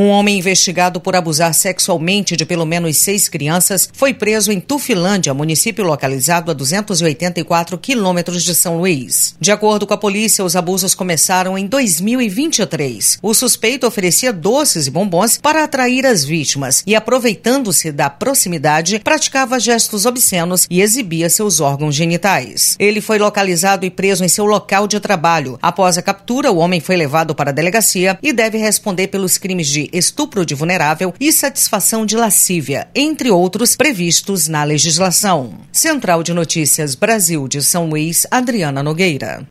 Um homem investigado por abusar sexualmente de pelo menos 6 crianças foi preso em Tufilândia, município localizado a 284 quilômetros de São Luís. De acordo com a polícia, os abusos começaram em 2023. O suspeito oferecia doces e bombons para atrair as vítimas e, aproveitando-se da proximidade, praticava gestos obscenos e exibia seus órgãos genitais. Ele foi localizado e preso em seu local de trabalho. Após a captura, o homem foi levado para a delegacia e deve responder pelos crimes de estupro de vulnerável e satisfação de lascívia, entre outros previstos na legislação. Central de Notícias Brasil de São Luís, Adriana Nogueira.